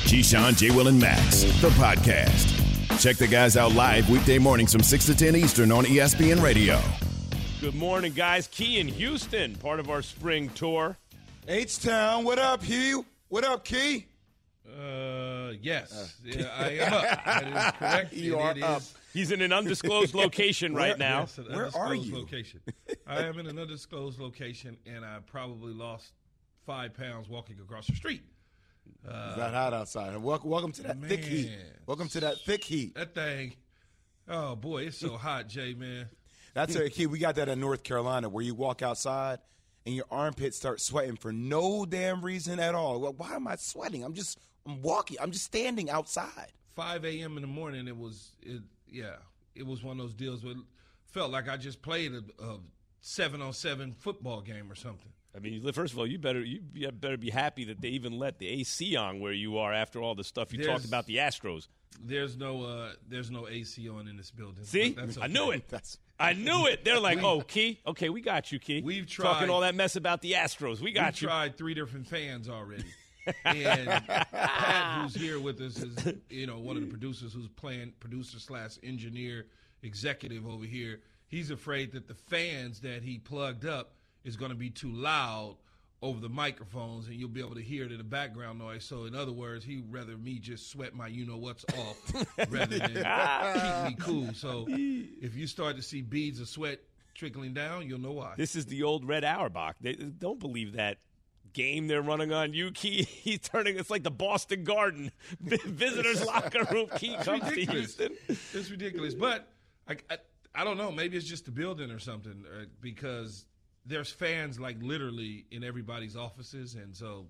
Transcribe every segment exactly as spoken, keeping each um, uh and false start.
Keyshawn, J. Will, and Max, the podcast. Check the guys out live weekday mornings from six to ten Eastern on E S P N Radio. Good morning, guys. Key in Houston, part of our spring tour. H-Town, what up, Hugh? What up, Key? Uh, yes. Uh, yeah, I am up. That is correct. You and are it up. Is, He's in an undisclosed location right now. Yes, an Where undisclosed are you? Location. I am in an undisclosed location, and I probably lost five pounds walking across the street. Uh, It's that hot outside. Welcome, welcome to that man. thick heat. Welcome to that thick heat. That thing, oh, boy, it's so hot, Jay, man. That's a key. We got that in North Carolina where you walk outside and your armpits start sweating for no damn reason at all. Well, why am I sweating? I'm just I'm walking. I'm just standing outside. five a.m. in the morning, it was, it, yeah, it was one of those deals where it felt like I just played a, a seven-on-seven football game or something. I mean, first of all, you better you better be happy that they even let the A C on where you are after all the stuff you There's- talked about the Astros. There's no uh, there's no A C on in this building. See? But that's I okay. knew it. That's I knew it. They're like, oh, Key, okay, we got you, Key. We've Talking tried- all that mess about the Astros. We got We've you. tried three different fans already. And Pat, who's here with us, is you know one of the producers who's playing producer slash engineer executive over here. He's afraid that the fans that he plugged up is going to be too loud over the microphones, and you'll be able to hear it in the background noise. So, in other words, he'd rather me just sweat my you-know-what's off rather than keep me cool. So, if you start to see beads of sweat trickling down, you'll know why. This is the old Red Auerbach. They don't believe that game they're running on you, Key. He's turning, it's like the Boston Garden. Visitors locker room, Key comes to ridiculous. Houston. It's ridiculous. But I, I, I don't know. Maybe it's just the building or something uh, because there's fans like literally in everybody's offices. And so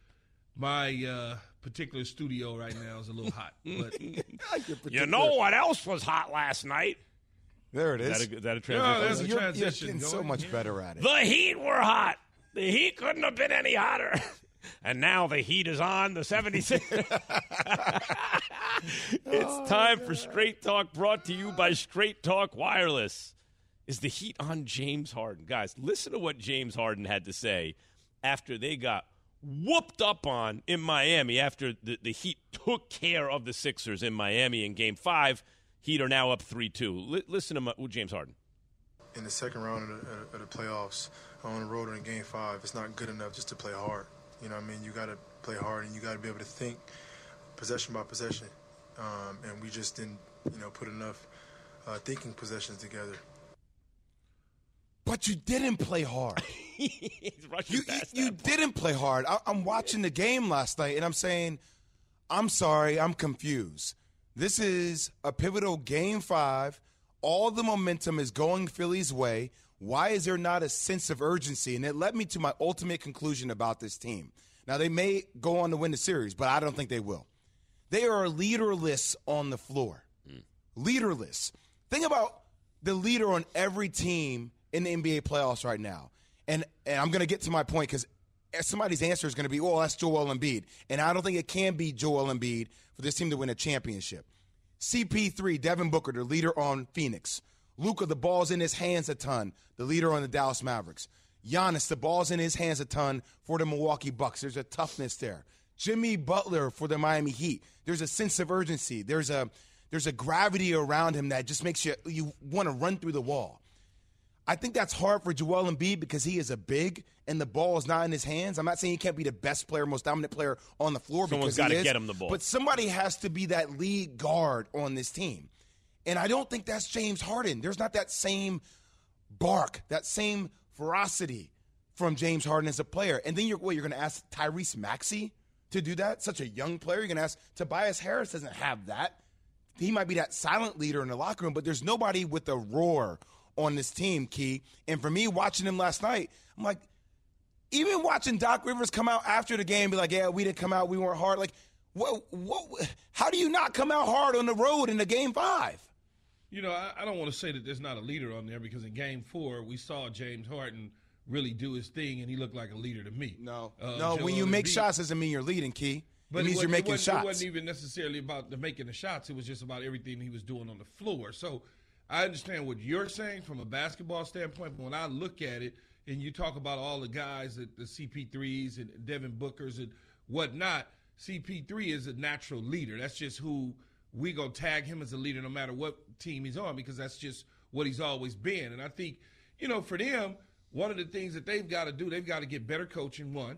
my uh, particular studio right now is a little hot. But You know what else was hot last night? there it Is is. that a, is that a Yeah, transition? that's a you're, transition you're getting so going, much yeah. better at it. The Heat were hot. The Heat couldn't have been any hotter. And now the heat is on the seventy-sixers. It's time for Straight Talk, brought to you by Straight Talk Wireless. Is the heat on James Harden? Guys, listen to what James Harden had to say after they got whooped up on in Miami, after the, the Heat took care of the Sixers in Miami in Game five. Heat are now up three two. L- listen to my, James Harden. In the second round of the, of the playoffs, on the road in Game Five, it's not good enough just to play hard. You know what I mean? You got to play hard, and you got to be able to think possession by possession. Um, and we just didn't, you know, put enough uh, thinking possessions together. But you didn't play hard. He's rushing You, past you, you that part. didn't play hard. I, I'm watching the game last night, and I'm saying, I'm sorry, I'm confused. This is a pivotal Game five. All the momentum is going Philly's way. Why is there not a sense of urgency? And it led me to my ultimate conclusion about this team. Now, they may go on to win the series, but I don't think they will. They are leaderless on the floor. Mm. Leaderless. Think about the leader on every team in the N B A playoffs right now. And and I'm going to get to my point because somebody's answer is going to be, well, that's Joel Embiid. And I don't think it can be Joel Embiid for this team to win a championship. C P three, Devin Booker, the leader on Phoenix. Luka, the ball's in his hands a ton, the leader on the Dallas Mavericks. Giannis, the ball's in his hands a ton for the Milwaukee Bucks. There's a toughness there. Jimmy Butler for the Miami Heat. There's a sense of urgency. There's a there's a gravity around him that just makes you you want to run through the wall. I think that's hard for Joel Embiid because he is a big and the ball is not in his hands. I'm not saying he can't be the best player, most dominant player on the floor. Someone's because he gotta is, get him the ball. But somebody has to be that lead guard on this team. And I don't think that's James Harden. There's not that same bark, that same ferocity from James Harden as a player. And then you're what, you're going to ask Tyrese Maxey to do that? Such a young player. You're going to ask Tobias Harris doesn't have that. He might be that silent leader in the locker room, but there's nobody with a roar on this team, Key. And for me, watching him last night, I'm like, even watching Doc Rivers come out after the game, be like, yeah, we didn't come out, we weren't hard. Like, what? What? How do you not come out hard on the road in the Game Five? You know, I, I don't want to say that there's not a leader on there because in Game Four we saw James Harden really do his thing, and he looked like a leader to me. No, Uh, no. Joel when you make Embiid- shots, doesn't mean you're leading, Key. But it means it you're wasn't- making it wasn't, shots. It wasn't even necessarily about the making the shots. It was just about everything he was doing on the floor. So I understand what you're saying from a basketball standpoint, but when I look at it, and you talk about all the guys, that the C P threes and Devin Bookers and whatnot, C P three is a natural leader. That's just who we gonna tag him as a leader no matter what team he's on, because that's just what he's always been. And I think, you know, for them, one of the things that they've got to do, they've got to get better coaching, one,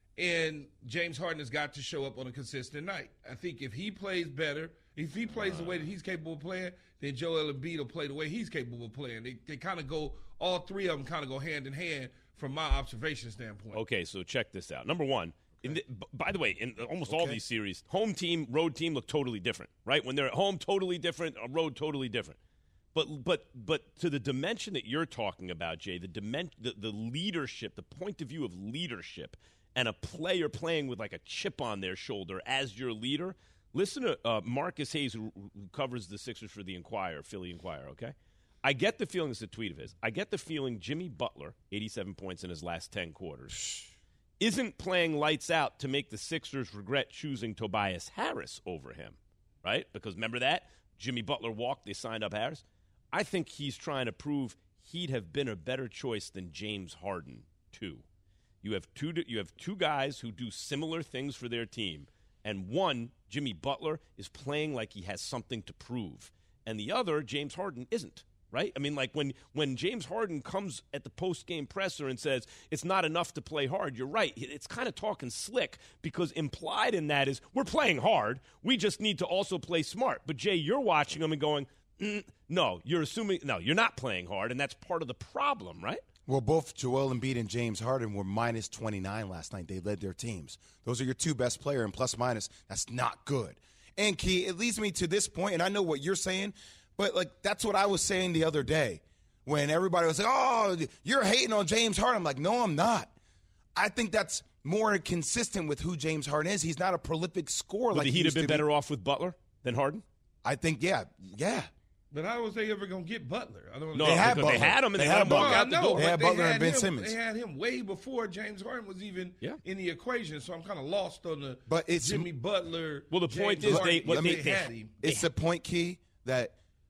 and James Harden has got to show up on a consistent night. I think if he plays better, if he plays the way that he's capable of playing, then Joel Embiid will play the way he's capable of playing. They they kind of go, all three of them kind of go hand in hand from my observation standpoint. Okay, so check this out. Number one, in the, b- by the way, in almost Okay. all these series, home team, road team look totally different, right? When they're at home, totally different, a road, totally different. But but but to the dimension that you're talking about, Jay, the dimen- the, the leadership, the point of view of leadership, and a player playing with like a chip on their shoulder as your leader. Listen to uh, Marcus Hayes, who, who covers the Sixers for the Inquirer, Philly Inquirer, okay? I get the feeling, it's a tweet of his, I get the feeling Jimmy Butler, eighty-seven points in his last ten quarters, isn't playing lights out to make the Sixers regret choosing Tobias Harris over him, right? Because remember that? Jimmy Butler walked, they signed up Harris. I think he's trying to prove he'd have been a better choice than James Harden, too. You have two, you have two guys who do similar things for their team. And one, Jimmy Butler, is playing like he has something to prove. And the other, James Harden, isn't, right? I mean, like when, when James Harden comes at the post-game presser and says it's not enough to play hard, you're right. It's kind of talking slick, because implied in that is we're playing hard. We just need to also play smart. But, Jay, you're watching him and going, mm, no, you're assuming – no, you're not playing hard, and that's part of the problem, right? Well, both Joel Embiid and James Harden were minus twenty-nine last night. They led their teams. Those are your two best players, and plus minus, that's not good. And, Key, it leads me to this point, and I know what you're saying, but, like, that's what I was saying the other day when everybody was like, oh, you're hating on James Harden. I'm like, no, I'm not. I think that's more consistent with who James Harden is. He's not a prolific scorer Would like the he Heat have used been to be. better off with Butler than Harden? I think, yeah, yeah. But how was they ever going to get Butler? I don't No, They had because they Butler. had him and They they, had let him walk Butler. out the I know, door. They had but Butler and had Ben him, Simmons. They had him way before James Harden was even Yeah. in the equation, so I'm kind of lost on the But it's- Jimmy Butler. Well, the point James is Harden, they- what if they- they had him. It's the point, Key, that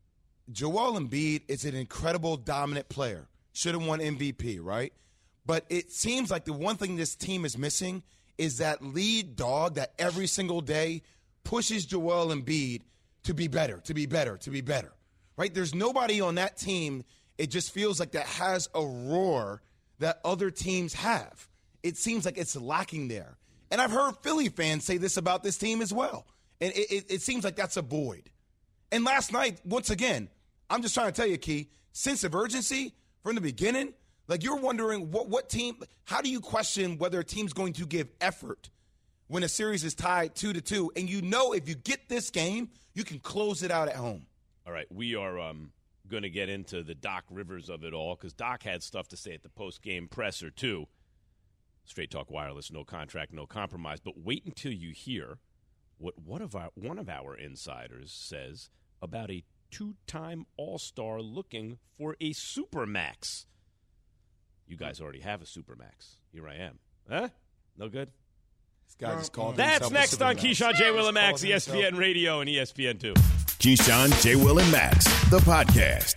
Joel Embiid is an incredible dominant player. Should have won M V P, right? But it seems like the one thing this team is missing is that lead dog that every single day pushes Joel Embiid to be better, to be better, to be better, right? There's nobody on that team, it just feels like that has a roar that other teams have. It seems like it's lacking there. And I've heard Philly fans say this about this team as well. And it, it, it seems like that's a void. And last night, once again, I'm just trying to tell you, Key, sense of urgency from the beginning. Like, you're wondering what, what team, how do you question whether a team's going to give effort when a series is tied two to two? And you know if you get this game, you can close it out at home. All right, we are um, going to get into the Doc Rivers of it all, because Doc had stuff to say at the post-game presser, too. Straight Talk Wireless, no contract, no compromise. But wait until you hear what one of our, one of our insiders says about a two-time All-Star looking for a Supermax. You guys already have a Supermax. Here I am. Huh? No good? This guy just called That's himself a next on Supermax. Keyshawn, J. Will, and Just Max, called E S P N himself- Radio and E S P N two. Keyshawn, J. Will, and Max, the podcast.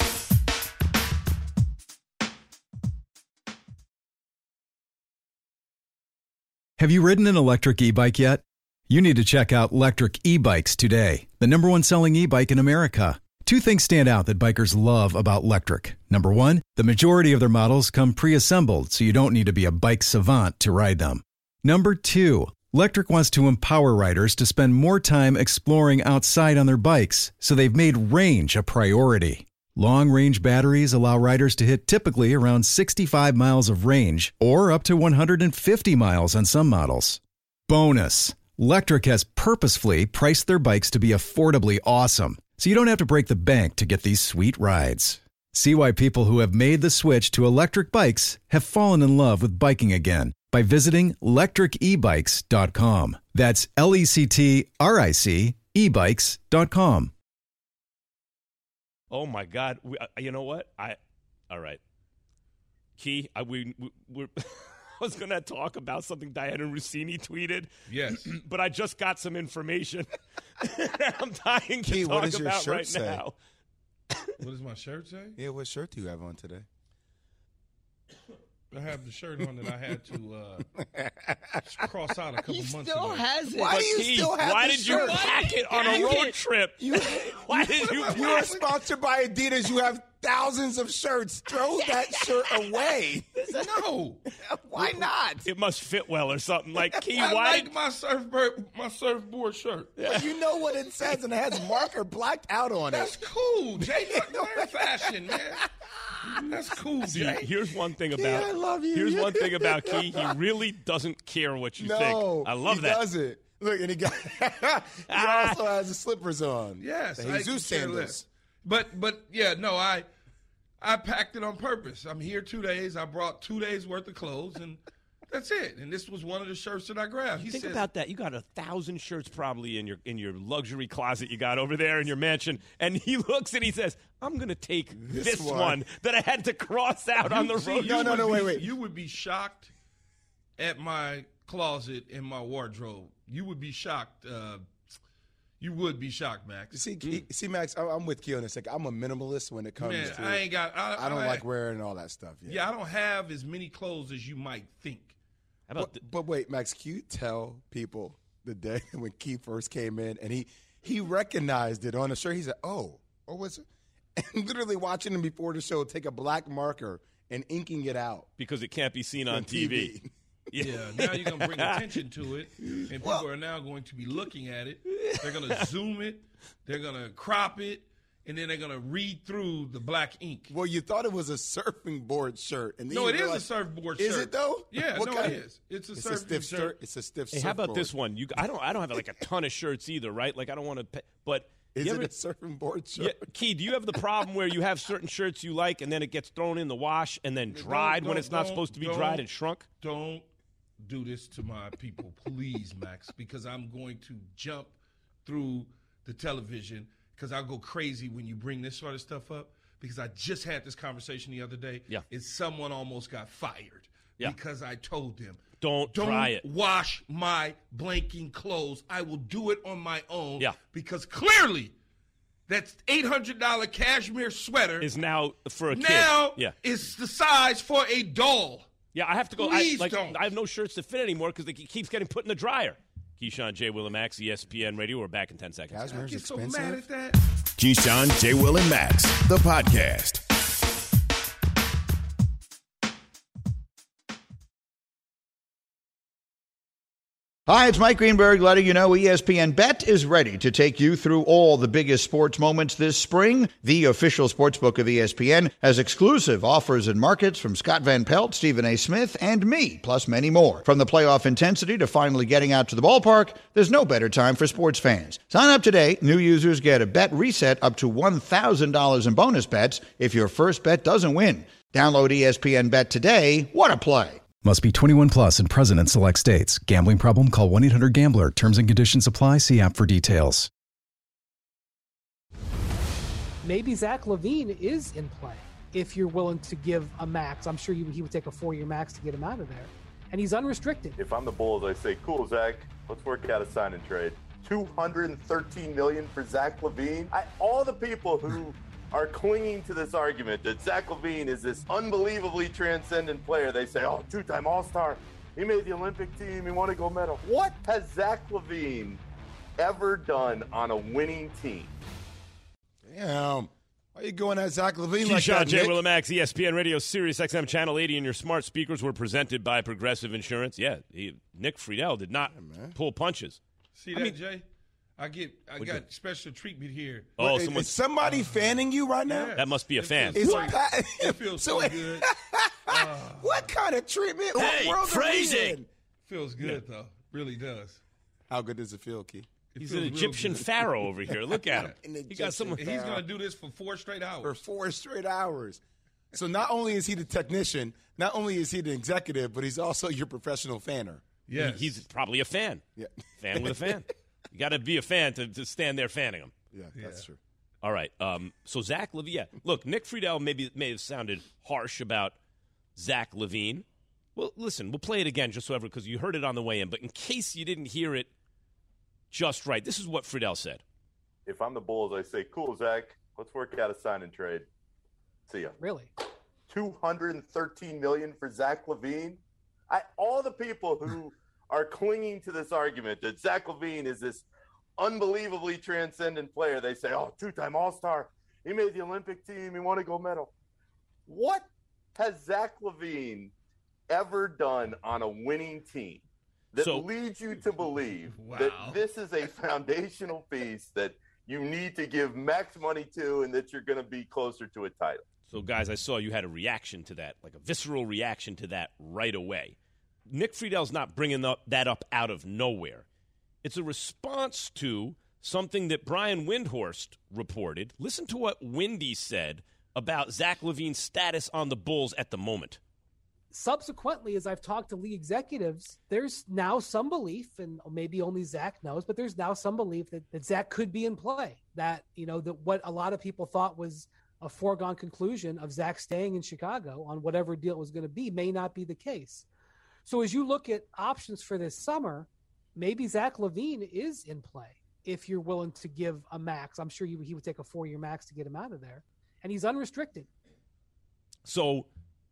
Have you ridden an electric e-bike yet? You need to check out Lectric E-Bikes today, the number one selling e-bike in America. Two things stand out that bikers love about Lectric. Number one, the majority of their models come pre-assembled, so you don't need to be a bike savant to ride them. Number two, Lectric wants to empower riders to spend more time exploring outside on their bikes, so they've made range a priority. Long-range batteries allow riders to hit typically around sixty-five miles of range, or up to one hundred fifty miles on some models. Bonus, Lectric has purposefully priced their bikes to be affordably awesome, so you don't have to break the bank to get these sweet rides. See why people who have made the switch to electric bikes have fallen in love with biking again by visiting lectric e bikes dot com. That's L E C T R I C e bikes dot com. Oh, my God. We, uh, you know what? I All right. Key, I, we, we, we're, I was going to talk about something Diana Rossini tweeted. Yes. But I just got some information I'm dying to Key, talk what does your about shirt right say? now. What does my shirt say? Yeah, what shirt do you have on today? I have the shirt on that I had to uh, cross out a couple He months still ago. has it. Why do you Keith, still have why the did shirt? you pack it on a Pack road it. trip? You, Why did you you are pack it? sponsored by Adidas. You have thousands of shirts. Throw that shirt away. No, Why not? It must fit well or something. Like, Key, I why like did my surfboard, my surfboard shirt. But you know what it says, and it has marker blacked out on That's it. cool, Jay. Learn fashion, man. That's cool, See, Jay. here's one thing about I love you. Here's one thing about Key. He really doesn't care what you No, think. I love he that. doesn't. Look, and he got. he also has the slippers on. Yes, the I Jesus could care sandals. less. But but yeah, no, I I packed it on purpose. I'm here two days. I brought two days worth of clothes, and that's it. And this was one of the shirts that I grabbed. He Think says, about that. You got a thousand shirts probably in your in your luxury closet you got over there in your mansion. And he looks and he says, I'm going to take this, This one. one. that I had to cross out on the See, road. you No, no, would no, be- wait, wait. You would be shocked at my closet and my wardrobe. You would be shocked. Uh, you would be shocked, Max. See, Key- see, Max, I- I'm with Key on this. Like, I'm a minimalist when it comes Man, to. I ain't got. I, I don't I- like wearing all that stuff. Yeah. Yeah, I don't have as many clothes as you might think. How about But, but wait, Max, can you tell people the day when Key first came in and he he recognized it on the shirt? He said, "Oh, or was it?" And literally watching him before the show take a black marker and inking it out because it can't be seen on T V. Yeah, now you're gonna bring attention to it, and people are now going to be looking at it. They're gonna zoom it, they're gonna crop it, and then they're gonna read through the black ink. Well, you thought it was a surfing board shirt, and then No, you it is a realized- surfboard Is shirt. it though? Yeah, What no, kind it of- is. It's a It's surfing a stiff shirt. shirt. It's a stiff. Hey, how about surfboard. this one? You, I don't. I don't have like a ton of shirts either, right? Like I don't want to. But Is you it ever- a surfing board shirt? Yeah, Key, do you have the problem where you have certain shirts you like and then it gets thrown in the wash and then dried when don't- it's not don't- supposed to be don't- dried and shrunk? Don't do this to my people, please, Max, because I'm going to jump through the television because I'll go crazy when you bring this sort of stuff up. Because I just had this conversation the other day. Yeah. And someone almost got fired Yeah. because I told them, Don't don't try it. wash my blanking clothes. I will do it on my own. Yeah. Because clearly that eight hundred dollars cashmere sweater Is now for a kid. now Yeah. is the size for a doll. Yeah, I have to go. Please I, like, don't. I have no shirts to fit anymore because it keeps getting put in the dryer. Keyshawn, J. Will, and Max, E S P N Radio. We're back in ten seconds. I Cashmere's get so expensive. mad at that. Keyshawn, J. Will, and Max, the podcast. Hi, it's Mike Greenberg letting you know E S P N Bet is ready to take you through all the biggest sports moments this spring. The official sportsbook of E S P N has exclusive offers and markets from Scott Van Pelt, Stephen A. Smith, and me, plus many more. From the playoff intensity to finally getting out to the ballpark, there's no better time for sports fans. Sign up today. New users get a bet reset up to one thousand dollars in bonus bets if your first bet doesn't win. Download E S P N Bet today. What a play. Must be twenty-one plus and present in select states. Gambling problem? Call one eight hundred gambler. Terms and conditions apply. See app for details. Maybe Zach LaVine is in play if you're willing to give a max. I'm sure you, he would take a four-year max to get him out of there. And he's unrestricted. If I'm the Bulls, I say, cool, Zach, let's work out a sign and trade. two hundred thirteen million dollars for Zach LaVine. I, all the people who are clinging to this argument that Zach LaVine is this unbelievably transcendent player. They say, oh, two-time All-Star. He made the Olympic team. He won a gold medal. What has Zach LaVine ever done on a winning team? Damn. Why are you going at Zach LaVine like Keyshawn, that, J. Nick? Will, and Max, E S P N Radio, Sirius X M Channel eighty, and your smart speakers were presented by Progressive Insurance. Yeah, he, Nick Friedel did not pull punches. See I that, mean- Jay? I get I What got you- special treatment here. Oh, Is- someone, is somebody fanning you right now? Yeah. that must be a It fan. feels Is so- Pat- It feels so So- good. What kind of treatment? Hey, what world crazy. are we in? Feels good though. Really does. How good does it feel, Key? It He's feels an real Egyptian good. pharaoh over here. Look at him. An He got Egyptian someone. And he's gonna do this for four straight hours. For four straight hours. So not only is he the technician, not only is he the executive, but he's also your professional fanner. Yes. He's probably a fan. Yeah. Fan with a fan. You got to be a fan to, to stand there fanning him. Yeah, that's true. All right. Um, so Zach LaVine. Yeah. Look, Nick Friedel maybe may have sounded harsh about Zach LaVine. Well, listen, we'll play it again just so ever because you heard it on the way in. But in case you didn't hear it just right, this is what Friedel said. If I'm the Bulls, I say, cool, Zach, let's work out a sign and trade. See ya. Really? two hundred thirteen million dollars for Zach LaVine. I, all the people who are clinging to this argument that Zach LaVine is this unbelievably transcendent player, they say, oh, two-time All-Star, he made the Olympic team, he won a gold medal. What has Zach LaVine ever done on a winning team that so, leads you to believe wow. that this is a foundational piece that you need to give max money to and that you're going to be closer to a title? So, guys, I saw you had a reaction to that, like a visceral reaction to that right away. Nick Friedel's not bringing up, that up out of nowhere. It's a response to something that Brian Windhorst reported. Listen to what Windy said about Zach LaVine's status on the Bulls at the moment. Subsequently, as I've talked to league executives, there's now some belief, and maybe only Zach knows, but there's now some belief that, that Zach could be in play. That, you know, that what a lot of people thought was a foregone conclusion of Zach staying in Chicago on whatever deal it was going to be may not be the case. So as you look at options for this summer, maybe Zach LaVine is in play if you're willing to give a max. I'm sure you, he would take a four-year max to get him out of there. And he's unrestricted. So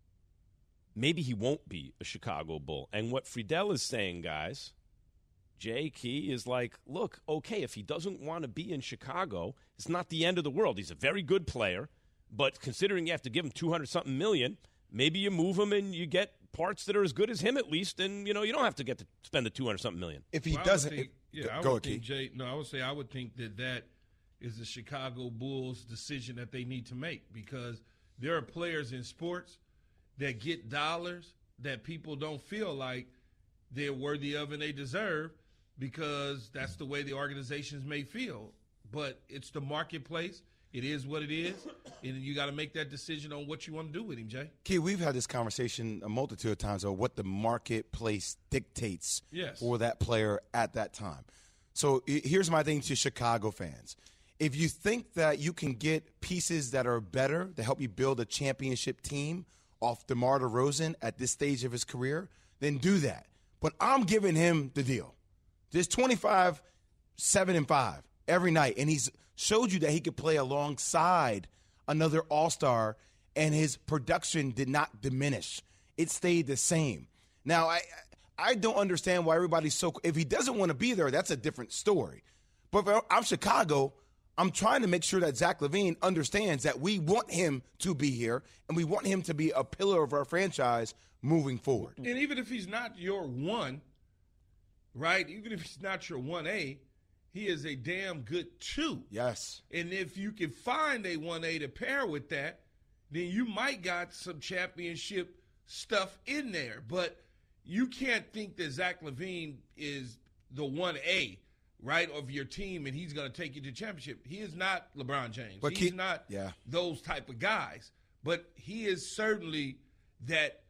maybe he won't be a Chicago Bull. And what Friedel is saying, guys, Jay Key, is like, look, okay, if he doesn't want to be in Chicago, it's not the end of the world. He's a very good player. But considering you have to give him two hundred something million, maybe you move him and you get parts that are as good as him at least, and you know you don't have to get to spend the two hundred something million. If he well, doesn't, think, if, yeah, I go would think, Key. Jay. No, I would say I would think that that is the Chicago Bulls' decision that they need to make, because there are players in sports that get dollars that people don't feel like they're worthy of and they deserve, because that's the way the organizations may feel. But it's the marketplace. It is what it is, and you got to make that decision on what you want to do with him, Jay. Key, we've had this conversation a multitude of times of what the marketplace dictates yes. for that player at that time. So here's my thing to Chicago fans. If you think that you can get pieces that are better to help you build a championship team off DeMar DeRozan at this stage of his career, then do that. But I'm giving him the deal. There's twenty-five, seven, and five every night, and he's showed you that he could play alongside another all-star, and his production did not diminish. It stayed the same. Now, I I don't understand why everybody's so – if he doesn't want to be there, that's a different story. But if I'm Chicago, I'm trying to make sure that Zach LaVine understands that we want him to be here, and we want him to be a pillar of our franchise moving forward. And even if he's not your one, right, even if he's not your one A, he is a damn good two. Yes. And if you can find a one A to pair with that, then you might got some championship stuff in there. But you can't think that Zach LaVine is the one A, right, of your team, and he's going to take you to championship. He is not LeBron James. But he's he, not yeah. those type of guys. But he is certainly that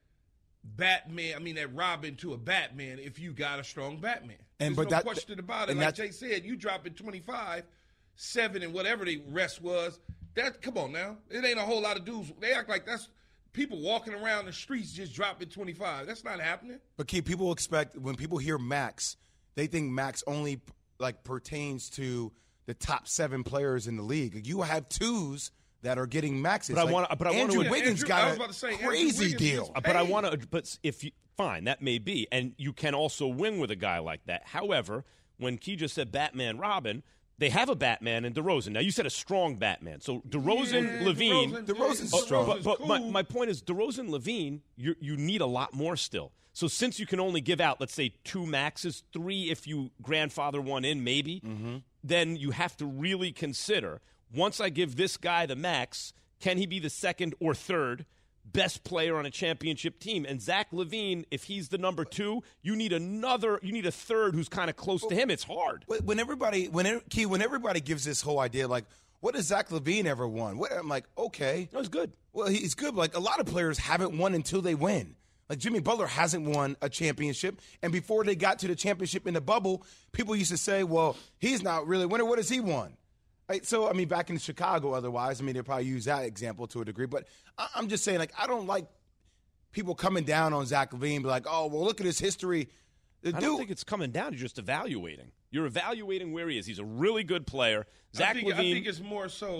Batman, I mean, that Robin to a Batman if you got a strong Batman. And There's but no that, question about it. and Like that, Jay said, you drop it twenty-five, seven, and whatever the rest was. That come on now. It ain't a whole lot of dudes. They act like that's people walking around the streets just dropping twenty-five. That's not happening. But Keith, people expect when people hear max, they think max only like pertains to the top seven players in the league. You have twos that are getting maxes. But like I want. But I want Andrew to. Wiggins Andrew, got I was a about to say, crazy deal. But I want to. But if you fine, that may be, and you can also win with a guy like that. However, when Key just said Batman, Robin, they have a Batman in DeRozan. Now you said a strong Batman, so DeRozan, Yeah, Levine. DeRozan, DeRozan's yeah, strong. But, but cool. my, my point is, DeRozan, Levine, you you need a lot more still. So since you can only give out, let's say, two maxes, three if you grandfather one in, maybe, mm-hmm. then you have to really consider, once I give this guy the max, can he be the second or third best player on a championship team? And Zach LaVine, if he's the number two, you need another, you need a third who's kind of close to him. It's hard. When everybody, when Key, when everybody gives this whole idea, like, what has Zach LaVine ever won? What, I'm like, okay, That was good. well, he's good. But like a lot of players haven't won until they win. Like Jimmy Butler hasn't won a championship, and before they got to the championship in the bubble, people used to say, "Well, he's not really a winner. What has he won?" Right? So, I mean, back in Chicago, otherwise, I mean, they probably use that example to a degree. But I- I'm just saying, like, I don't like people coming down on Zach LaVine, be like, "Oh, well, look at his history." The I dude, don't think it's coming down. You're just evaluating. You're evaluating where he is. He's a really good player. Zach I think, LaVine. I think it's more so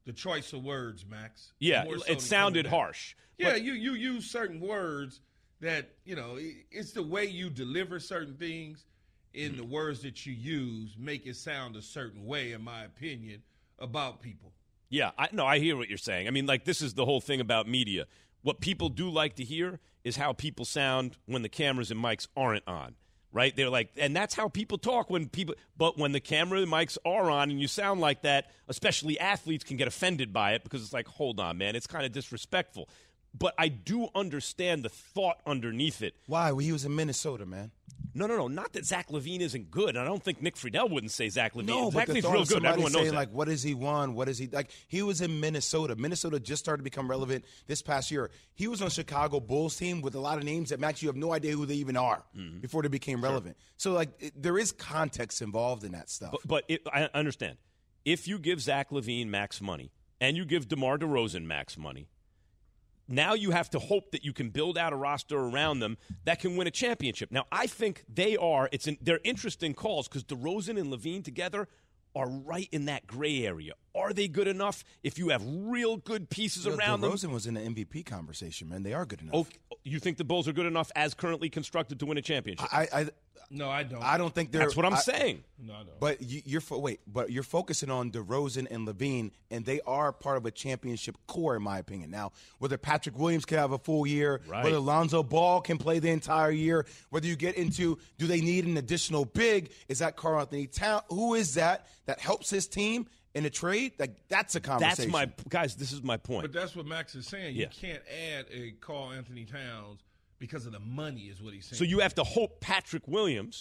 the choice of words, Max. Yeah, More so it than sounded coming back. harsh. Yeah, But- you you use certain words that, you know, it- it's the way you deliver certain things in the words that you use make it sound a certain way, in my opinion, about people. Yeah, I no, I hear what you're saying. I mean, like, this is the whole thing about media. What people do like to hear is how people sound when the cameras and mics aren't on, right? They're like, and that's how people talk when people, but when the camera and mics are on and you sound like that, especially athletes can get offended by it because it's like, hold on, man, it's kind of disrespectful. But I do understand the thought underneath it. Why? Well, he was in Minnesota, man. No, no, no. Not that Zach LaVine isn't good. And I don't think Nick Friedel wouldn't say Zach LaVine. No, Zach but the LaVine's thought real of good. somebody Everyone knows saying, that. like, what has he won? What is he like? He was in Minnesota. Minnesota just started to become relevant this past year. He was on Chicago Bulls team with a lot of names that, Max, you have no idea who they even are Mm-hmm. before they became relevant. So, like, it, there is context involved in that stuff. But, but it, I understand. If you give Zach LaVine max money and you give DeMar DeRozan max money, now you have to hope that you can build out a roster around them that can win a championship. Now, I think they are. It's an, they're interesting calls because DeRozan and LaVine together are right in that gray area. Are they good enough? If you have real good pieces You know, around them, DeRozan was in the M V P conversation, man. They are good enough. oh, you think the Bulls are good enough as currently constructed to win a championship? I, I, No, I don't. I don't think they're. That's what I'm I- saying. No, I don't. But you, you're fo- wait, but you're focusing on DeRozan and LaVine, and they are part of a championship core, in my opinion. Now, whether Patrick Williams can have a full year, Right. whether Lonzo Ball can play the entire year, whether you get into do they need an additional big? Is that Karl Anthony Towns? Who is that that helps his team in a trade? Like that's a conversation. That's my guys. This is my point. But that's what Max is saying. Yeah. You can't add a Karl Anthony Towns because of the money, is what he's saying. So you have to hope Patrick Williams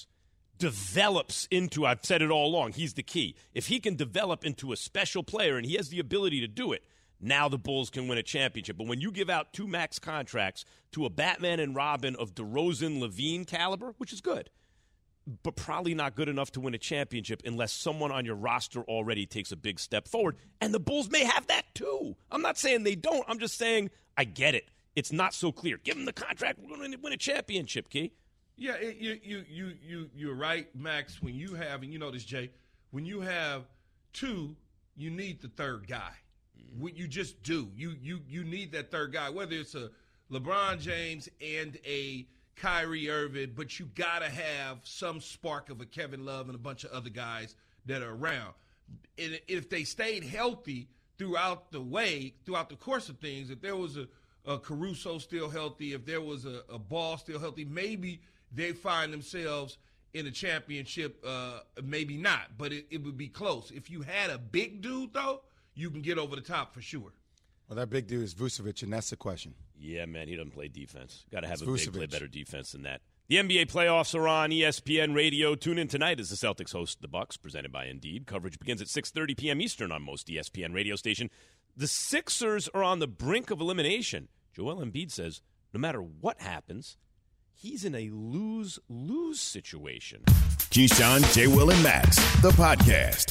develops into, I've said it all along, he's the key. If he can develop into a special player and he has the ability to do it, now the Bulls can win a championship. But when you give out two max contracts to a Batman and Robin of DeRozan, LaVine caliber, which is good, but probably not good enough to win a championship unless someone on your roster already takes a big step forward. And the Bulls may have that too. I'm not saying they don't. I'm just saying I get it. It's not so clear. Give them the contract. We're going to win a championship, Key. Yeah, it, you you you you you're right, Max. When you have, and you know this, Jay, when you have two, you need the third guy. What you just do, you you you need that third guy. Whether it's a LeBron James and a Kyrie Irving, but you gotta have some spark of a Kevin Love and a bunch of other guys that are around. And if they stayed healthy throughout the way, throughout the course of things, if there was a, a Caruso still healthy, if there was a, a Ball still healthy, maybe they find themselves in a championship, uh, maybe not, but it, it would be close. If you had a big dude, though, you can get over the top for sure. Well, that big dude is Vucevic, and that's the question. Yeah, man, he doesn't play defense. Got to have It's a big play Vucevic. better defense than that. The N B A playoffs are on E S P N Radio. Tune in tonight as the Celtics host the Bucks, presented by Indeed. Coverage begins at six thirty p.m. Eastern on most E S P N radio station. The Sixers are on the brink of elimination. Joel Embiid says no matter what happens, he's in a lose-lose situation. Keyshawn, J. Will, and Max, the podcast.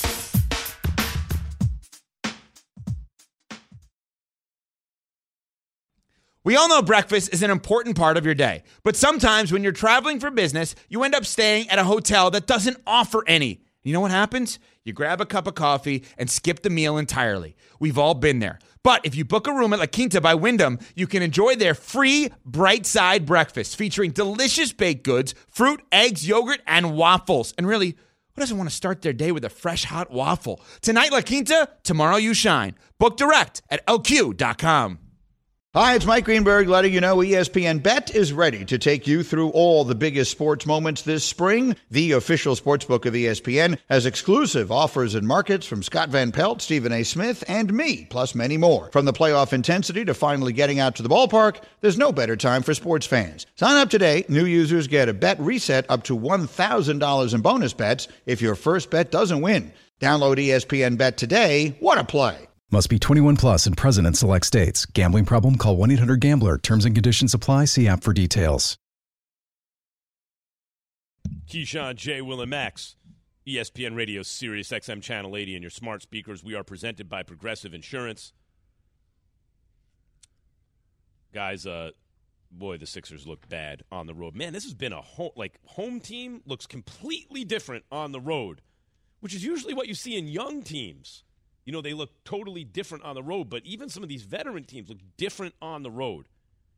We all know breakfast is an important part of your day, but sometimes when you're traveling for business, you end up staying at a hotel that doesn't offer any. You know what happens? You grab a cup of coffee and skip the meal entirely. We've all been there. But if you book a room at La Quinta by Wyndham, you can enjoy their free Bright Side breakfast featuring delicious baked goods, fruit, eggs, yogurt, and waffles. And really, who doesn't want to start their day with a fresh hot waffle? Tonight, La Quinta, tomorrow you shine. Book direct at L Q dot com. Hi, it's Mike Greenberg letting you know E S P N Bet is ready to take you through all the biggest sports moments this spring. The official sportsbook of E S P N has exclusive offers and markets from Scott Van Pelt, Stephen A. Smith, and me, plus many more. From the playoff intensity to finally getting out to the ballpark, there's no better time for sports fans. Sign up today. New users get a bet reset up to one thousand dollars in bonus bets if your first bet doesn't win. Download E S P N Bet today. What a play. Must be twenty-one plus and present in select states. Gambling problem? Call one eight hundred gambler. Terms and conditions apply. See app for details. Keyshawn, J. Will, and Max, E S P N Radio, Sirius X M Channel eighty, and your smart speakers. We are presented by Progressive Insurance. Guys, uh, boy, the Sixers look bad on the road. Man, this has been a home, like, home team looks completely different on the road, which is usually what you see in young teams. You know, they look totally different on the road, but even some of these veteran teams look different on the road.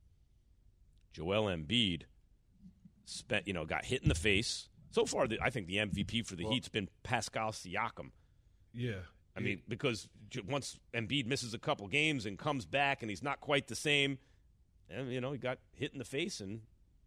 Joel Embiid spent, you know, got hit in the face. So far, the, I think the M V P for the well, Heat's been Pascal Siakam. Yeah. I mean, because once Embiid misses a couple games and comes back and he's not quite the same, and, you know, he got hit in the face and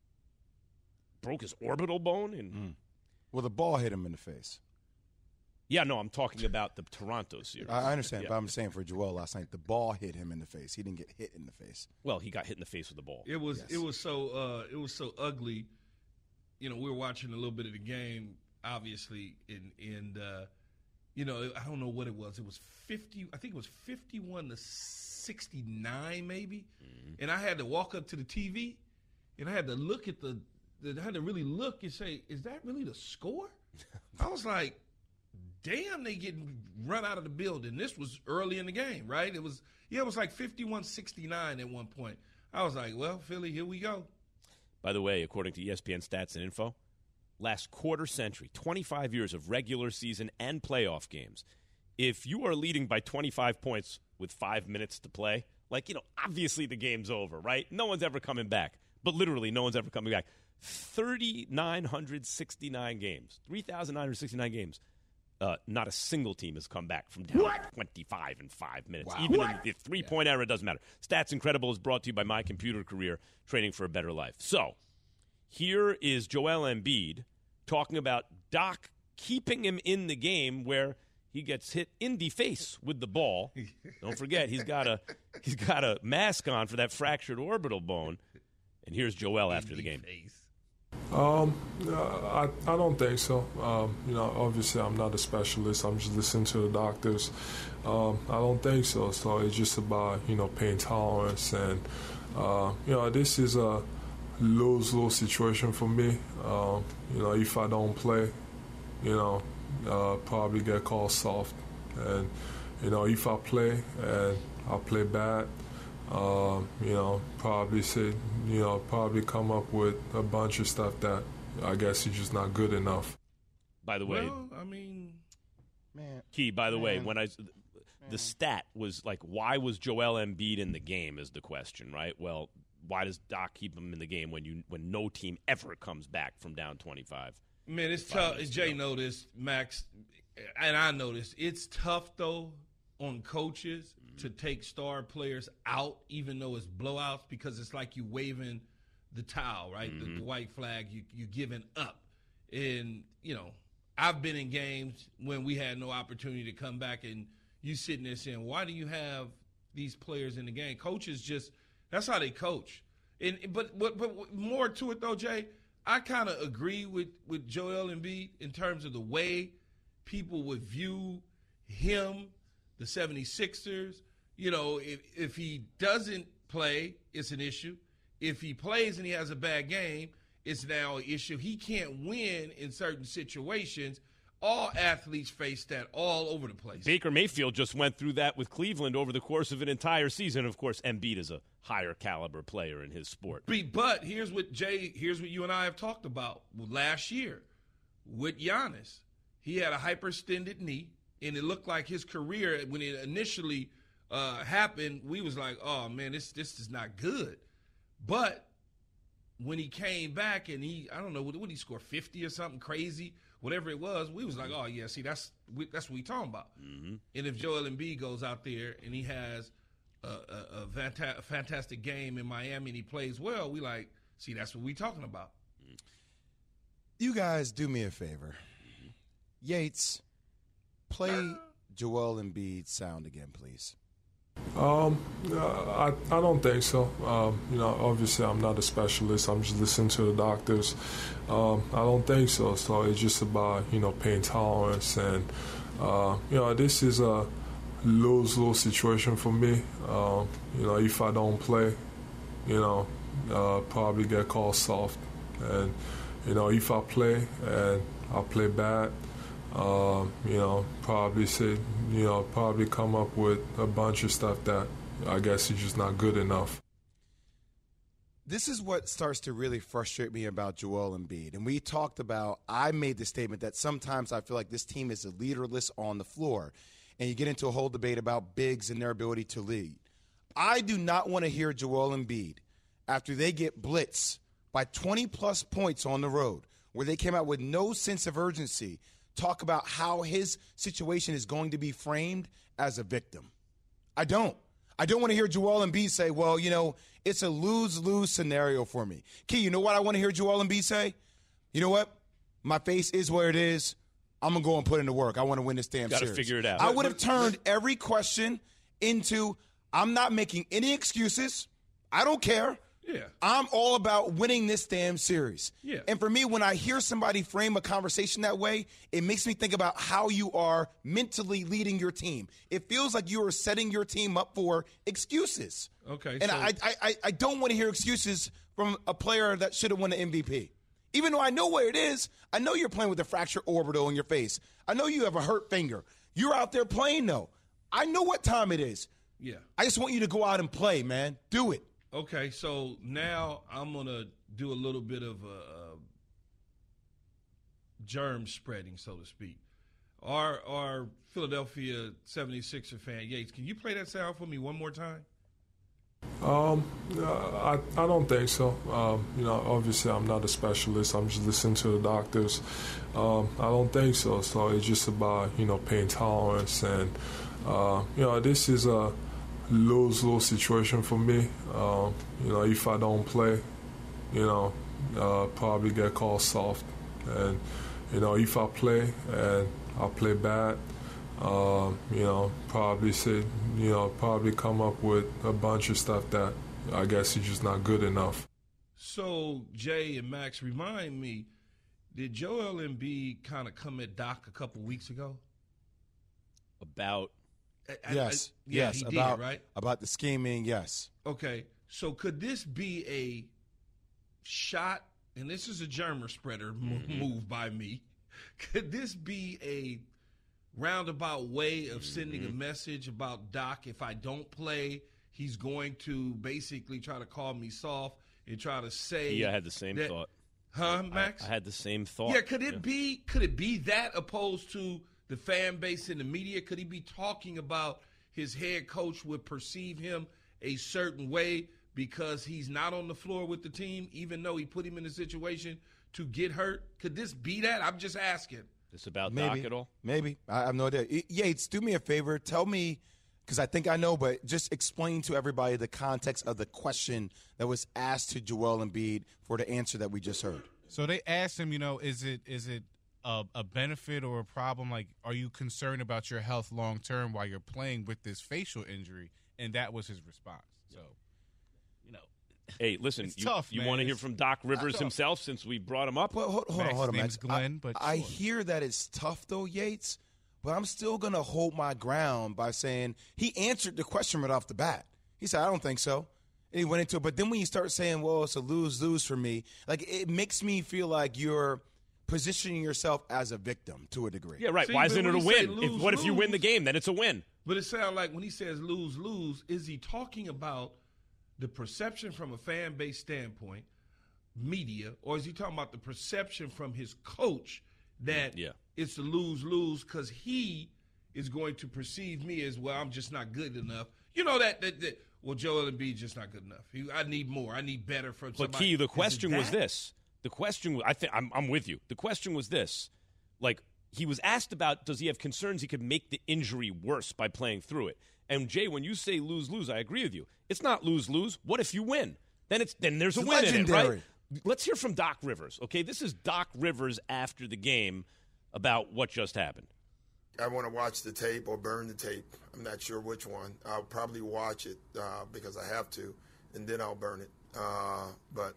broke his orbital bone. And mm. Well, the ball hit him in the face. Yeah, no, I'm talking about the Toronto series. I understand, yeah. but I'm saying for Joel last night, the ball hit him in the face. He didn't get hit in the face. Well, he got hit in the face with the ball. It was yes. it was so uh, it was so ugly. You know, we were watching a little bit of the game, obviously, and and uh, you know, I don't know what it was. It was fifty. I think it was fifty-one to sixty-nine, maybe. Mm-hmm. And I had to walk up to the T V, and I had to look at the. I had to really look and say, "Is that really the score?" I was like, damn, they getting run out of the building. This was early in the game, right? It was, yeah, it was like fifty-one sixty-nine at one point. I was like, well, Philly, here we go. By the way, according to E S P N Stats and Info, last quarter century, twenty-five years of regular season and playoff games, if you are leading by twenty-five points with five minutes to play, like, you know, obviously the game's over, right? No one's ever coming back. But literally, no one's ever coming back. three thousand nine hundred sixty-nine games. three thousand nine hundred sixty-nine games. Uh, not a single team has come back from down what? twenty-five in five minutes. Wow. Even what? in the three-point yeah. era, it doesn't matter. Stats Incredible is brought to you by My Computer Career, training for a better life. So, here is Joel Embiid talking about Doc keeping him in the game where he gets hit in the face with the ball. Don't forget, he's got a he's got a mask on for that fractured orbital bone. And here's Joel after the game. Um, I I don't think so. Um, you know, obviously I'm not a specialist. I'm just listening to the doctors. Um, I don't think so. So it's just about, you know, pain tolerance, and uh, you know, this is a lose-lose situation for me. Um, you know, if I don't play, you know, uh, probably get called soft, and you know, if I play and I play bad. Um, you know, probably say, you know, probably come up with a bunch of stuff that I guess is just not good enough. By the way, well, I mean, man, Key. By the man, way, when I, the man. stat was like, why was Joel Embiid in the game? Is the question, right? Well, why does Doc keep him in the game when you when no team ever comes back from down twenty-five? Man, it's tough. Jay noticed, Max, and I noticed. It's tough though on coaches to take star players out, even though it's blowouts, because it's like you waving the towel, right? Mm-hmm. the, the white flag, you you giving up. And, you know, I've been in games when we had no opportunity to come back, and you sitting there saying, why do you have these players in the game? Coaches just, that's how they coach. And But, but, but more to it, though, Jay, I kind of agree with, with Joel Embiid in terms of the way people would view him, the seventy-sixers. You know, if, if he doesn't play, it's an issue. If he plays and he has a bad game, it's now an issue. He can't win in certain situations. All athletes face that all over the place. Baker Mayfield just went through that with Cleveland over the course of an entire season. Of course, Embiid is a higher caliber player in his sport. But here's what, Jay, here's what you and I have talked about last year with Giannis. He had a hyperextended knee, and it looked like his career, when it initially – Uh, happened, we was like, oh, man, this this is not good. But when he came back and he, I don't know, what did he score, fifty or something crazy, whatever it was, we was like, oh, yeah, see, that's we, that's what we talking about. Mm-hmm. And if Joel Embiid goes out there and he has a, a, a, fanta- a fantastic game in Miami and he plays well, we like, see, that's what we talking about. You guys do me a favor. Mm-hmm. Yates, play Joel Embiid's sound again, please. Um, uh, I I don't think so. Um, you know, obviously I'm not a specialist. I'm just listening to the doctors. Um, I don't think so. So it's just about, you know, pain tolerance, and uh, you know, this is a lose-lose situation for me. Um, you know, if I don't play, you know, uh, probably get called soft, and you know, if I play and I play bad. Um, you know, probably say, you know, probably come up with a bunch of stuff that I guess is just not good enough. This is what starts to really frustrate me about Joel Embiid. And we talked about, I made the statement that sometimes I feel like this team is leaderless on the floor. and you get into a whole debate about bigs and their ability to lead. I do not want to hear Joel Embiid, after they get blitzed by twenty-plus points on the road, where they came out with no sense of urgency, talk about how his situation is going to be framed as a victim. I don't. I don't want to hear Joel Embiid say, well, you know, it's a lose-lose scenario for me. Key, you know what I want to hear Joel Embiid say? You know what? My face is where it is. I'm going to go and put in the work. I want to win this damn Gotta series. figure it out. I would have turned every question into, I'm not making any excuses. I don't care. Yeah. I'm all about winning this damn series. Yeah. And for me, when I hear somebody frame a conversation that way, it makes me think about how you are mentally leading your team. It feels like you are setting your team up for excuses. Okay. And so, I, I, I, I don't want to hear excuses from a player that should have won the M V P. Even though I know where it is, I know you're playing with a fractured orbital in your face. I know you have a hurt finger. You're out there playing, though. I know what time it is. Yeah. I just want you to go out and play, man. Do it. Okay, so now I'm going to do a little bit of a, a germ spreading, so to speak. Our, our Philadelphia seventy-sixer fan, Yates, can you play that sound for me one more time? Um, I I don't think so. Um, you know, obviously I'm not a specialist. I'm just listening to the doctors. Um, I don't think so. So it's just about, you know, pain tolerance, and uh, you know, this is a lose-lose situation for me. Um, you know, if I don't play, you know, uh, probably get called soft, and you know, if I play and I play bad, uh, you know, probably say, you know, probably come up with a bunch of stuff that I guess is just not good enough. So Jay and Max, remind me, did Joel Embiid kind of come at Doc a couple weeks ago? About I, yes, I, yeah, yes, he about did, right? about the scheming, yes. Okay, so could this be a shot? And this is a germer spreader mm-hmm. move by me. Could this be a roundabout way of sending mm-hmm. a message about Doc? If I don't play, he's going to basically try to call me soft and try to say. Yeah, I had the same that, thought. Huh, Max? I, I had the same thought. Yeah, could it yeah. be? Could it be that opposed to the fan base and the media? Could he be talking about his head coach would perceive him a certain way because he's not on the floor with the team, even though he put him in a situation to get hurt? Could this be that? I'm just asking. It's about maybe, Doc at all? Maybe. I have no idea. Yates, do me a favor. Tell me, because I think I know, but just explain to everybody the context of the question that was asked to Joel Embiid for the answer that we just heard. So they asked him, you know, is it is it a, a benefit or a problem? Like, are you concerned about your health long term while you're playing with this facial injury? And that was his response. So, you know. Hey, listen, it's you, tough, you man. want to hear from Doc Rivers himself since we brought him up? Well, hold, hold Max on, hold on, name's Max. Glenn, I, but I sure. hear that it's tough, though, Yates, but I'm still going to hold my ground by saying he answered the question right off the bat. He said, I don't think so. And he went into it. But then when you start saying, well, it's a lose-lose for me, like it makes me feel like you're positioning yourself as a victim to a degree. Yeah, right. See, Why but isn't it when a he win? say If, lose, what if you win the lose- game? Then it's a win. But it sounds like when he says lose-lose, is he talking about the perception from a fan base standpoint, media, or is he talking about the perception from his coach that Yeah. it's a lose-lose because he is going to perceive me as, well, I'm just not good enough. You know that, that, that well, Joel Embiid's just not good enough. He, I need more. I need better from But somebody. Key, the Is it question was that? this. The question was, I think I'm, I'm with you. The question was this. Like, he was asked about, does he have concerns he could make the injury worse by playing through it? And Jay, when you say lose-lose, I agree with you. It's not lose-lose. What if you win? Then it's then there's a It's win in it, legendary. right? Let's hear from Doc Rivers. Okay, this is Doc Rivers after the game about what just happened. I want to watch the tape or burn the tape. I'm not sure which one. I'll probably watch it uh, because I have to, and then I'll burn it. Uh, but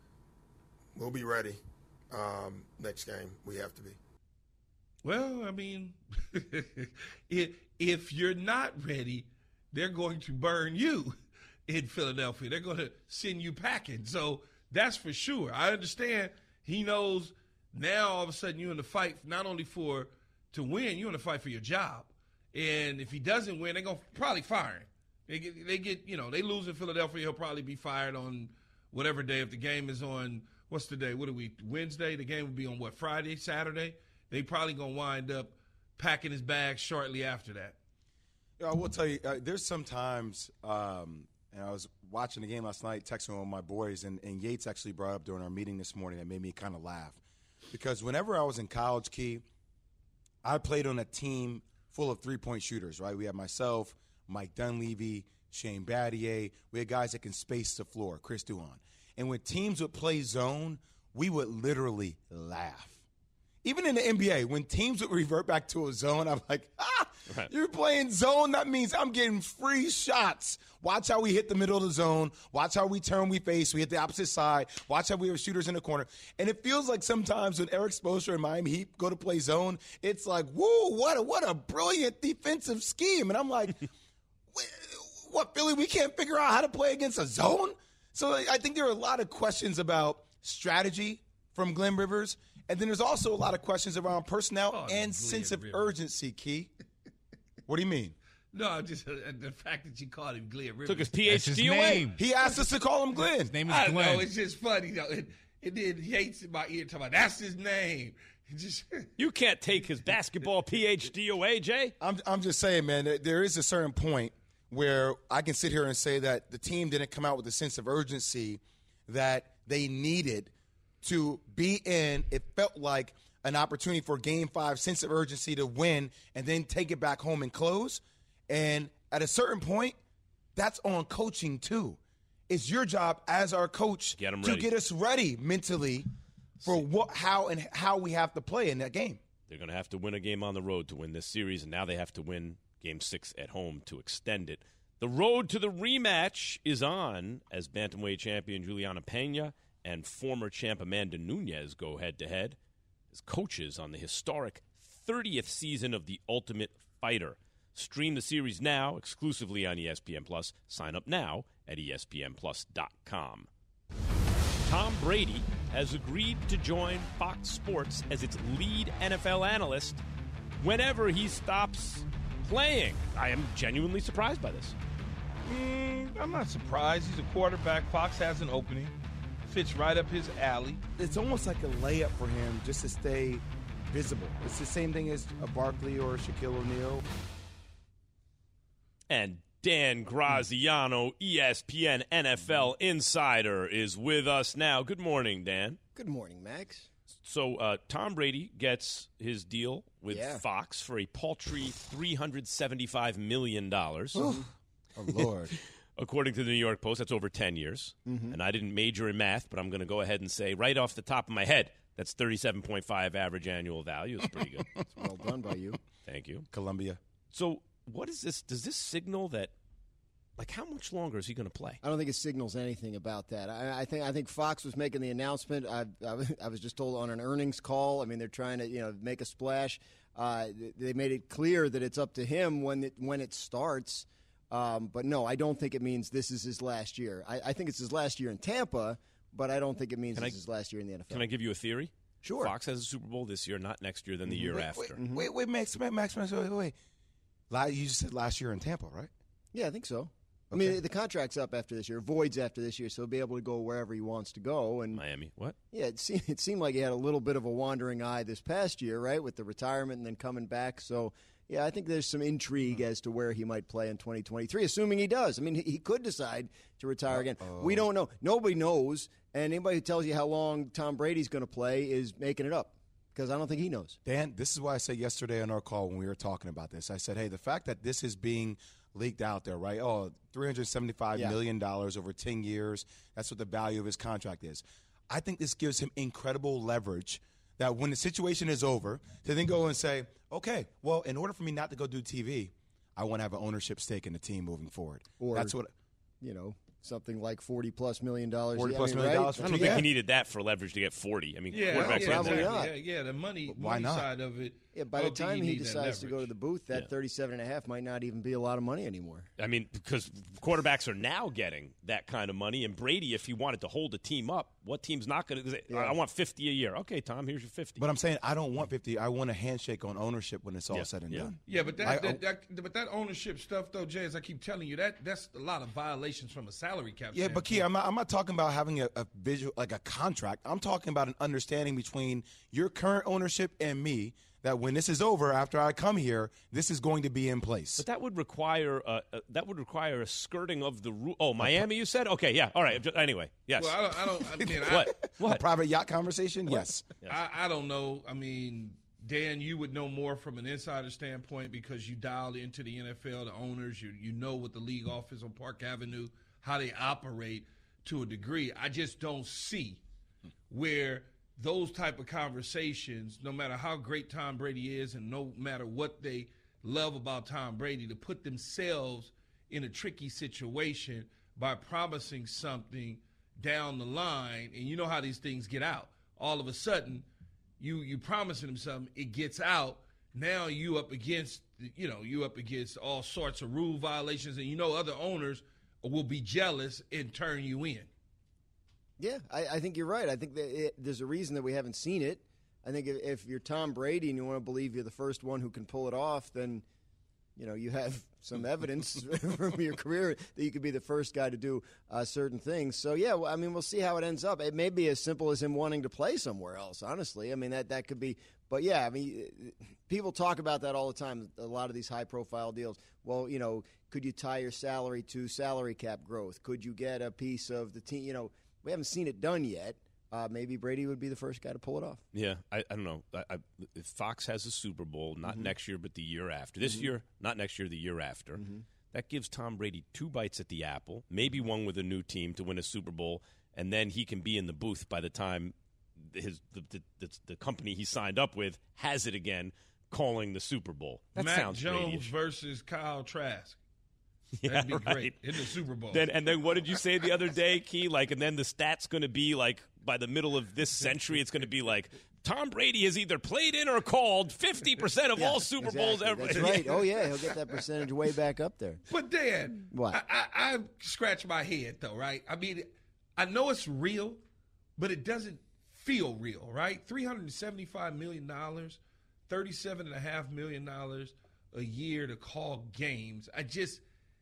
we'll be ready um, next game. We have to be. Well, I mean, if, if you're not ready, they're going to burn you in Philadelphia. They're going to send you packing. So that's for sure. I understand he knows now all of a sudden you're in the fight not only for to win, you're in the fight for your job. And if he doesn't win, they're going to probably fire him. They get, they get, you know, they lose in Philadelphia, he'll probably be fired on whatever day. If the game is on, what's the day? What are we, Wednesday? The game would be on what, Friday, Saturday? They probably going to wind up packing his bags shortly after that. Yeah, I will tell you, uh, there's sometimes, um, and I was watching the game last night, texting with my boys, and, and Yates actually brought up during our meeting this morning that made me kind of laugh. Because whenever I was in college, Key, I played on a team full of three-point shooters, right? We had myself, Mike Dunleavy, Shane Battier. We had guys that can space the floor, Chris Duhon. And when teams would play zone, we would literally laugh. Even in the N B A, when teams would revert back to a zone, I'm like, ah, right. You're playing zone. That means I'm getting free shots. Watch how we hit the middle of the zone. Watch how we turn, we face. We hit the opposite side. Watch how we have shooters in the corner. And it feels like sometimes when Eric Spoelstra and Miami Heat go to play zone, it's like, whoa, what a, what a brilliant defensive scheme. And I'm like, what, Philly, we can't figure out how to play against a zone? So I think there are a lot of questions about strategy from Glenn Rivers. And then there's also a lot of questions around personnel oh, and sense of Rivers. urgency, Key. What do you mean? No, just uh, the fact that you called him Glenn Rivers. Took his P H D away. He asked us to call him Glenn. His name is I Glenn. know, it's just funny. You know, it, it did Yates in my ear talking about, that's his name. Just you can't take his basketball P H D away, Jay. I'm, I'm just saying, man, there is a certain point where I can sit here and say that the team didn't come out with a sense of urgency that they needed to be in. It felt like an opportunity for game five, sense of urgency to win and then take it back home and close. And at a certain point, that's on coaching too. It's your job as our coach get 'em to ready. get us ready mentally for what, how, and how we have to play in that game. They're going to have to win a game on the road to win this series, and now they have to win game six at home to extend it. The road to the rematch is on as bantamweight champion Juliana Pena and former champ Amanda Nunes go head-to-head as coaches on the historic thirtieth season of The Ultimate Fighter. Stream the series now exclusively on E S P N Plus. Sign up now at E S P N plus dot com. Tom Brady has agreed to join Fox Sports as its lead N F L analyst whenever he stops playing. I am genuinely surprised by this. Mm, I'm not surprised. He's a quarterback. Fox has an opening. Fits right up his alley. It's almost like a layup for him just to stay visible. It's the same thing as a Barkley or Shaquille O'Neal. And Dan Graziano, E S P N N F L insider, is with us now. Good morning, Dan. Good morning, Max. So uh, Tom Brady gets his deal with yeah. Fox for a paltry three hundred seventy-five million dollars. Oh, Lord. According to the New York Post, that's over ten years. Mm-hmm. And I didn't major in math, but I'm going to go ahead and say right off the top of my head, that's thirty-seven point five average annual value. It's pretty good. It's well done by you. Thank you. Columbia. So what is this? Does this signal that, like, how much longer is he going to play? I don't think it signals anything about that. I, I think I think Fox was making the announcement. I, I, I was just told on an earnings call. I mean, they're trying to you know make a splash. Uh, they made it clear that it's up to him when it, when it starts. Um, but no, I don't think it means this is his last year. I, I think it's his last year in Tampa, but I don't think it means Can this I, is his last year in the N F L. Can I give you a theory? Sure. Fox has a Super Bowl this year, not next year, then the year wait, after. Wait, mm-hmm. wait, wait, Max, Max, Max, wait, wait, wait. You just said last year in Tampa, right? Yeah, I think so. I Okay. mean, the contract's up after this year, voids after this year, so he'll be able to go wherever he wants to go. And Miami, what? Yeah, it seemed, it seemed like he had a little bit of a wandering eye this past year, right, with the retirement and then coming back. So, yeah, I think there's some intrigue as to where he might play in twenty twenty-three, assuming he does. I mean, he, he could decide to retire again. Uh-oh. We don't know. Nobody knows, and anybody who tells you how long Tom Brady's going to play is making it up because I don't think he knows. Dan, this is why I said yesterday on our call when we were talking about this, I said, hey, the fact that this is being leaked out there, right? Oh, three hundred seventy-five Yeah. million dollars over ten years. That's what the value of his contract is. I think this gives him incredible leverage that when the situation is over, to then go and say, okay, well, in order for me not to go do T V, I want to have an ownership stake in the team moving forward. Or, That's what, you know, something like forty-plus million dollars. forty yeah, plus I mean, million right? dollars for I don't two- think yeah. he needed that for leverage to get forty. I mean, Yeah, quarterbacks yeah, are probably there. not. yeah, yeah, the money, Why money not? side of it. Yeah, by I the don't think time you he need that decides to go to leverage. the booth, that Yeah. thirty-seven and a half might not even be a lot of money anymore. I mean, because quarterbacks are now getting that kind of money. And Brady, if he wanted to hold a team up, what team's not going to Yeah. I want fifty a year. Okay, Tom, here's your fifty. But I'm saying I don't want fifty. I want a handshake on ownership when it's all Yeah, said and yeah. done. Yeah, but that, I- that, that, but that ownership stuff, though, Jay, as I keep telling you, that that's a lot of violations from a salary cap. Yeah, but Key, I'm not, I'm not talking about having a, a visual, like a contract. I'm talking about an understanding between your current ownership and me that when this is over, after I come here, this is going to be in place. But that would require uh, uh, that would require a skirting of the rule. Oh, Miami, you said? Okay, yeah, all right. Just, anyway, yes. Well, I don't. I, don't, I mean, what? I, What? A private yacht conversation? Yes. yes. I, I don't know. I mean, Dan, you would know more from an insider standpoint because you dialed into the N F L, the owners. You you know what the league office on Park Avenue, how they operate to a degree. I just don't see where those type of conversations, no matter how great Tom Brady is and no matter what they love about Tom Brady, to put themselves in a tricky situation by promising something down the line. And you know how these things get out. All of a sudden, you you promising them something, it gets out. Now you up against, you know, you up against all sorts of rule violations, and you know other owners will be jealous and turn you in. Yeah, I, I think you're right. I think that it, there's a reason that we haven't seen it. I think if, if you're Tom Brady and you want to believe you're the first one who can pull it off, then, you know, you have some evidence from your career that you could be the first guy to do uh, certain things. So, yeah, well, I mean, we'll see how it ends up. It may be as simple as him wanting to play somewhere else, honestly. I mean, that, that could be – but, yeah, I mean, people talk about that all the time, a lot of these high-profile deals. Well, you know, could you tie your salary to salary cap growth? Could you get a piece of the team? You know, we haven't seen it done yet. Uh, maybe Brady would be the first guy to pull it off. Yeah, I, I don't know. I, I, if Fox has a Super Bowl, not Mm-hmm. next year, but the year after. This Mhm. year, not next year, the year after. Mm-hmm. That gives Tom Brady two bites at the apple, maybe one with a new team to win a Super Bowl, and then he can be in the booth by the time his the, the, the, the company he signed up with has it again, calling the Super Bowl. That Mac sounds Jones Brady-ish. versus Kyle Trask. Yeah, That'd be right. great in the Super Bowl. Then and then what did you say the other day, Key? Like, and then the stat's going to be like by the middle of this century, it's going to be like Tom Brady has either played in or called fifty percent of Yeah, all Super exactly. Bowls ever. That's right. Oh, yeah, he'll get that percentage way back up there. But Dan, What? I, I, I scratch my head though, right? I mean, I know it's real, but it doesn't feel real, right? three hundred seventy-five million dollars, thirty-seven point five million dollars a year to call games. I just,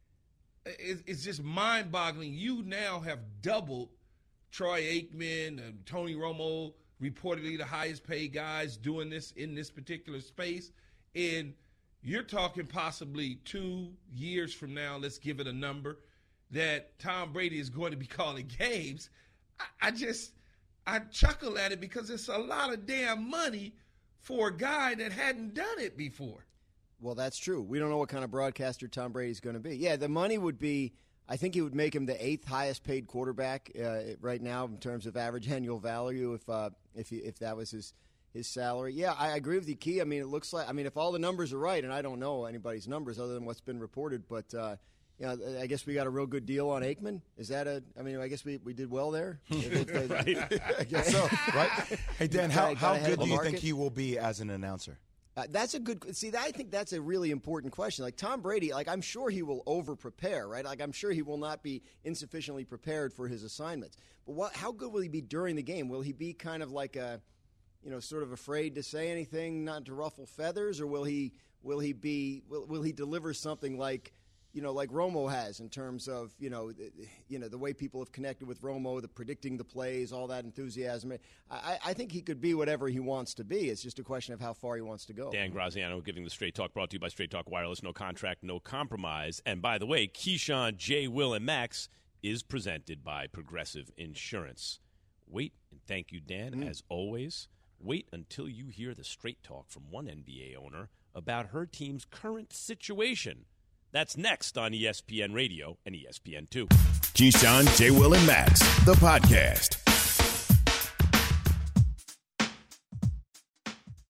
it, it's just mind-boggling. You now have doubled Troy Aikman and Tony Romo, reportedly the highest paid guys doing this in this particular space. And you're talking possibly two years from now, let's give it a number, that Tom Brady is going to be calling games. I, I just, I chuckle at it because it's a lot of damn money for a guy that hadn't done it before. Well, that's true. We don't know what kind of broadcaster Tom Brady's going to be. Yeah, the money would be, I think it would make him the eighth highest paid quarterback uh, right now in terms of average annual value if uh, if he, if that was his his salary. Yeah, I agree with you, Key. I mean, it looks like, I mean, if all the numbers are right, and I don't know anybody's numbers other than what's been reported, but uh, you know, I guess we got a real good deal on Aikman. Is that a, I mean, I guess we, we did well there. Right. I guess so, right? Hey, Dan, how, how good do you think he will be as an announcer? Uh, that's a good. See, I think that's a really important question. Like Tom Brady, like I'm sure he will over prepare, right? Like I'm sure he will not be insufficiently prepared for his assignments. But what? How good will he be during the game? Will he be kind of like a, you know, sort of afraid to say anything, not to ruffle feathers, or will he? Will he be? Will, will he deliver something like, you know, like Romo has in terms of, you know, the, you know, the way people have connected with Romo, the predicting the plays, all that enthusiasm. I, I think he could be whatever he wants to be. It's just a question of how far he wants to go. Dan Graziano giving the Straight Talk, brought to you by Straight Talk Wireless. No contract, no compromise. And by the way, Keyshawn, Jay, Will, and Max is presented by Progressive Insurance. Wait, and thank you, Dan, Mm. as always. Wait until you hear the Straight Talk from one N B A owner about her team's current situation. That's next on E S P N Radio and E S P N two. Keyshawn, J. Will, and Max, the podcast.